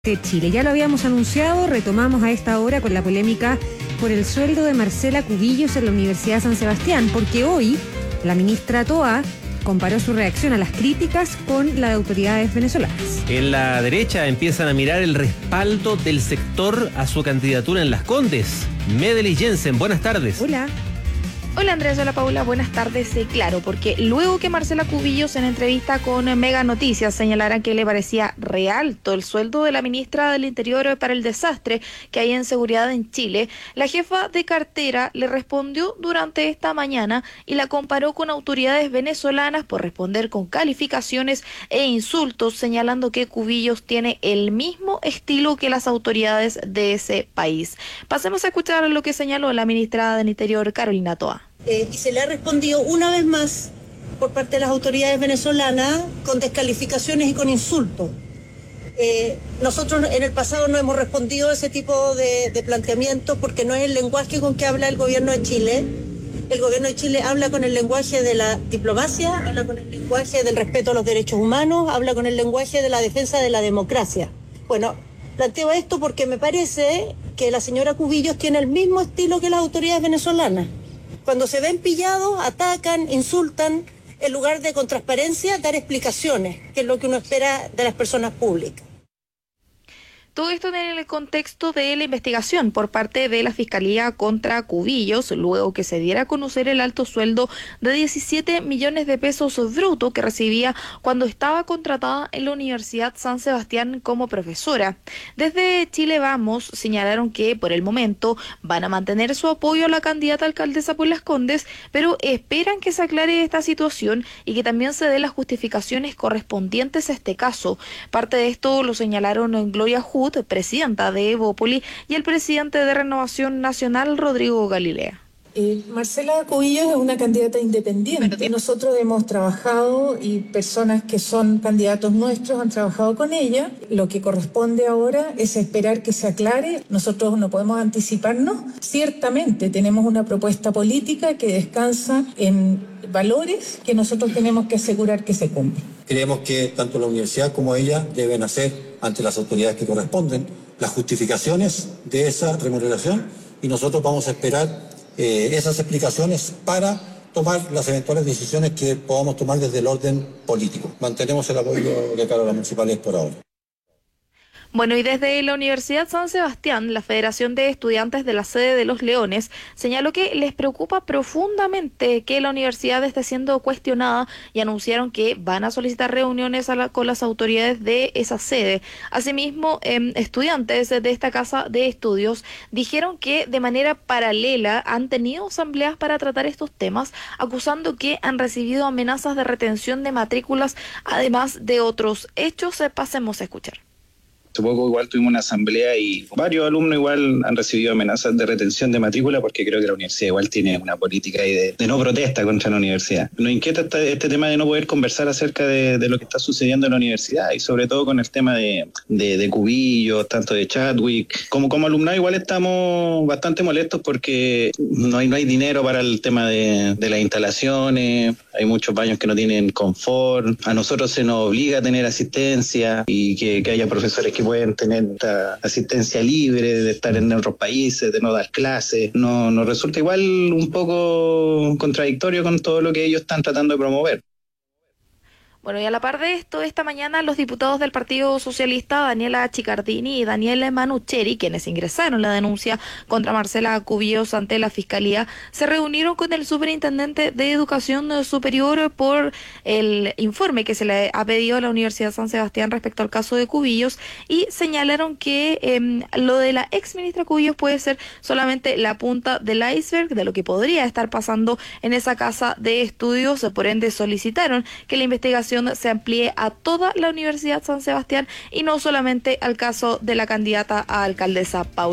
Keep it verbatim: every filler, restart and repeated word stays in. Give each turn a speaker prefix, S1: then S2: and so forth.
S1: de Chile. Ya lo habíamos anunciado, retomamos a esta hora con la polémica por el sueldo de Marcela Cubillos en la Universidad de San Sebastián, porque hoy la ministra Toa comparó su reacción a las críticas con la de autoridades venezolanas.
S2: En la derecha empiezan a mirar el respaldo del sector a su candidatura en Las Condes. Medely Jensen, buenas tardes.
S1: Hola.
S3: Hola Andrés, hola Paula, buenas tardes. Eh, claro, porque luego que Marcela Cubillos en entrevista con Mega Noticias señalara que le parecía re alto el sueldo de la ministra del Interior para el desastre que hay en seguridad en Chile, la jefa de cartera le respondió durante esta mañana y la comparó con autoridades venezolanas por responder con calificaciones e insultos, señalando que Cubillos tiene el mismo estilo que las autoridades de ese país. Pasemos a escuchar lo que señaló la ministra del Interior, Carolina Toa.
S4: Eh, y se le ha respondido una vez más por parte de las autoridades venezolanas con descalificaciones y con insultos. Eh, nosotros en el pasado no hemos respondido a ese tipo de, de planteamientos porque no es el lenguaje con que habla el gobierno de Chile. El gobierno de Chile habla con el lenguaje de la diplomacia, habla con el lenguaje del respeto a los derechos humanos, habla con el lenguaje de la defensa de la democracia. Bueno, planteo esto porque me parece que la señora Cubillos tiene el mismo estilo que las autoridades venezolanas. Cuando se ven pillados, atacan, insultan, en lugar de con transparencia dar explicaciones, que es lo que uno espera de las personas públicas.
S3: Todo esto en el contexto de la investigación por parte de la Fiscalía contra Cubillos, luego que se diera a conocer el alto sueldo de diecisiete millones de pesos brutos que recibía cuando estaba contratada en la Universidad San Sebastián como profesora. Desde Chile Vamos señalaron que por el momento van a mantener su apoyo a la candidata alcaldesa por Las Condes, pero esperan que se aclare esta situación y que también se den las justificaciones correspondientes a este caso. Parte de esto lo señalaron en Gloria Hood, presidenta de Evópoli, y el presidente de Renovación Nacional, Rodrigo Galilea.
S5: Eh, Marcela Cubillos es una candidata independiente. Nosotros hemos trabajado y personas que son candidatos nuestros han trabajado con ella. Lo que corresponde ahora es esperar que se aclare. Nosotros no podemos anticiparnos. Ciertamente tenemos una propuesta política que descansa en valores que nosotros tenemos que asegurar que se cumplen.
S6: Creemos que tanto la universidad como ella deben hacer ante las autoridades que corresponden las justificaciones de esa remuneración y nosotros vamos a esperar eh, esas explicaciones para tomar las eventuales decisiones que podamos tomar desde el orden político. Mantenemos el apoyo de cara a las municipales por ahora.
S3: Bueno, y desde la Universidad San Sebastián, la Federación de Estudiantes de la sede de Los Leones señaló que les preocupa profundamente que la universidad esté siendo cuestionada y anunciaron que van a solicitar reuniones a la, con las autoridades de esa sede. Asimismo, eh, estudiantes de esta casa de estudios dijeron que de manera paralela han tenido asambleas para tratar estos temas, acusando que han recibido amenazas de retención de matrículas, además de otros hechos. Eh, pasemos a escuchar.
S7: Hace poco igual tuvimos una asamblea y varios alumnos igual han recibido amenazas de retención de matrícula porque creo que la universidad igual tiene una política ahí de, de no protesta contra la universidad. Nos inquieta este, este tema de no poder conversar acerca de, de lo que está sucediendo en la universidad y sobre todo con el tema de, de, de Cubillos, tanto de Chadwick. Como, como alumnado igual estamos bastante molestos porque no hay, no hay dinero para el tema de, de las instalaciones, hay muchos baños que no tienen confort, a nosotros se nos obliga a tener asistencia y que, que haya profesores que pueden tener esta asistencia libre, de estar en otros países, de no dar clases. No, nos resulta igual un poco contradictorio con todo lo que ellos están tratando de promover.
S3: Bueno, y a la par de esto, esta mañana los diputados del Partido Socialista, Daniela Chicardini y Daniel Manucheri, quienes ingresaron la denuncia contra Marcela Cubillos ante la Fiscalía, se reunieron con el superintendente de Educación Superior por el informe que se le ha pedido a la Universidad San Sebastián respecto al caso de Cubillos y señalaron que eh, lo de la ex ministra Cubillos puede ser solamente la punta del iceberg de lo que podría estar pasando en esa casa de estudios. Por ende, solicitaron que la investigación se amplíe a toda la Universidad San Sebastián y no solamente al caso de la candidata a alcaldesa Paula